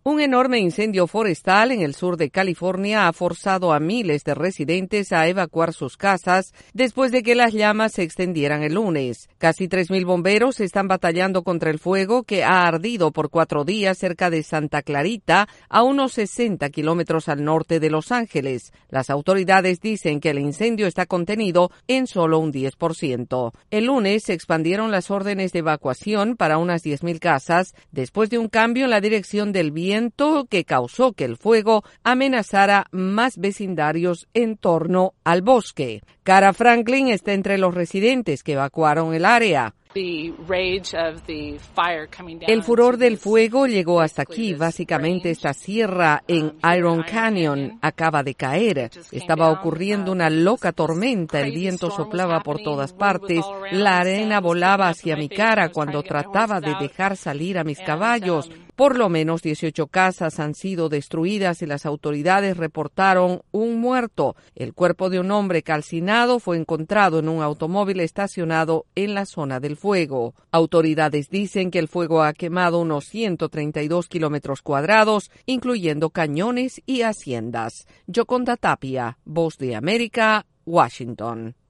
Un enorme incendio forestal en el sur de California ha forzado a miles de residentes a evacuar sus casas después de que las llamas se extendieran el lunes. Casi 3,000 bomberos están batallando contra el fuego que ha ardido por 4 días cerca de Santa Clarita, a unos 60 kilómetros al norte de Los Ángeles. Las autoridades dicen que el incendio está contenido en solo un 10%. El lunes se expandieron las órdenes de evacuación para unas 10,000 casas después de un cambio en la dirección del viento que causó que el fuego amenazara más vecindarios en torno al bosque. Cara Franklin está entre los residentes que evacuaron el área. El furor del fuego llegó hasta aquí. Básicamente esta sierra en Iron Canyon acaba de caer. Estaba ocurriendo una loca tormenta, el viento soplaba por todas partes, la arena volaba hacia mi cara cuando trataba de dejar salir a mis caballos. Por lo menos 18 casas han sido destruidas y las autoridades reportaron un muerto. El cuerpo de un hombre calcinado fue encontrado en un automóvil estacionado en la zona del fuego. Autoridades dicen que el fuego ha quemado unos 132 kilómetros cuadrados, incluyendo cañones y haciendas. Yoconda Tapia, Voz de América, Washington.